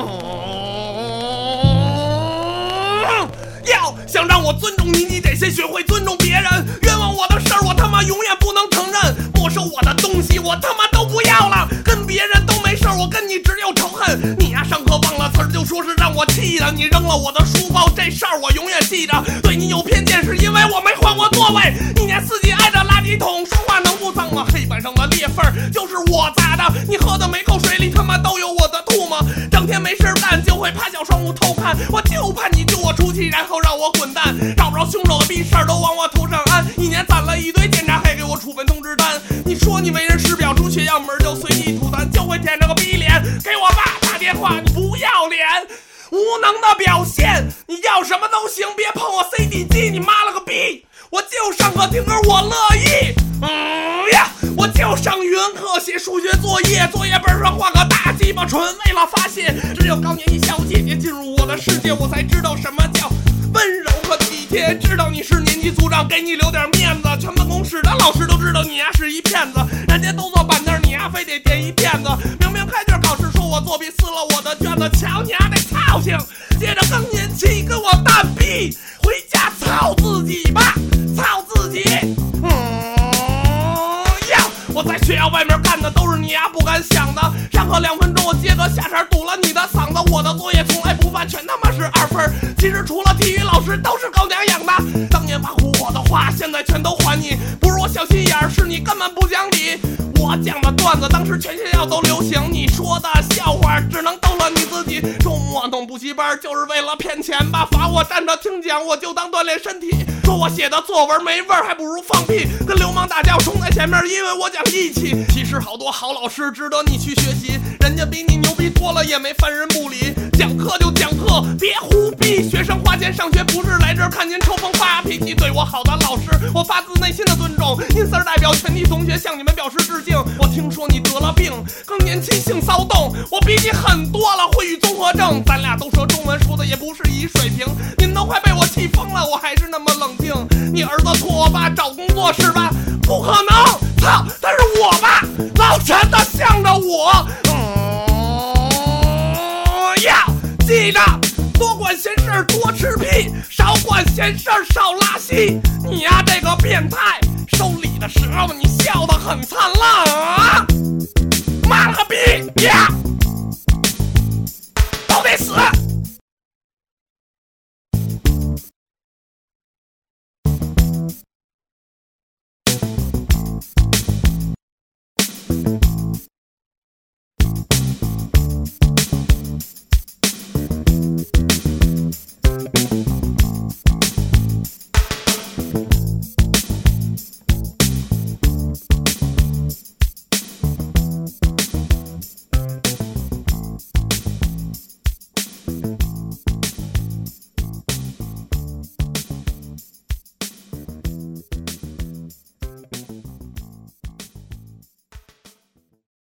要想让我尊重你，你得先学会尊重别人。冤枉我的事儿，我他妈永远不能承认。没收我的东西，我他妈都不要了。跟别人都没事儿，我跟你只有仇恨。你呀，上课忘了词儿，就说是让我气的。你扔了我的书包，这事儿我永远记着。对你有偏见，是因为我没换过座位。一年四季挨着垃圾桶，说话能不脏吗？黑板上的裂缝就是我砸的。你喝的每口水里他妈都有我的吐沫。整天没事干就会趴小窗户偷看，我就怕你救我出气，然后让我滚蛋。找不着凶手的逼事儿都往我头上安，一年攒了一堆检查，还给我处分通知单。你说你为人师表，出血样本就随地吐痰，就会舔着个逼脸给我爸打电话。你不要脸，无能的表现。你要什么都行，别碰我 CD 机，你妈了个逼！我就上课听歌，我乐意。我就上语文课写数学作业，作业本上画个大鸡巴，纯为了发泄。只有高年级小姐姐进入我的世界，我才知道什么叫温柔和体贴。知道你是年级组长，给你留点面子。全办公室的老师都知道你呀是一骗子，人家都坐板凳，你呀非得垫一片子。明明开卷考试说我作弊，撕了我的卷子，瞧你呀那操性。接着更年期跟我蛋逼，回家操自己吧，操自己。我在学校外面干的都是你呀不敢想的。上课2分钟我接个下茬堵了你的嗓子，我的作业从来不犯，全他妈是2分。其实除了体育老师都是狗娘养的，当年挖苦我的话现在全都还你。不是我小心眼儿，是你根本不讲理。我讲的段子当时全学校都流行，你说的笑话只能逗乐你自己。周末弄补习班就是为了骗钱吧，罚我站着听讲我就当锻炼身体。说我写的作文没味儿，还不如放屁。跟流氓打架冲在前面，因为我讲义气。其实好多好老师值得你去学习，人家比你牛逼多了也没犯人不理。讲课就讲课，别胡逼。学生花钱上学不是来这儿看您抽风发脾气。对我好的老师，我发自内心的尊重。因此代表全体同学向你们表示致敬。我听说你得了病，更年期性骚动，我比你狠多了，会语综合症。咱俩都说中文，说的也不是一水平。您都快被我气疯了，我还是那么冷静。你儿子托我爸找工作是吧？不可能，操！但是我爸老陈他向着我。要记着，多管闲事多吃屁，少管闲事少拉稀。你呀这个变态，收礼的时候你笑得很灿烂啊！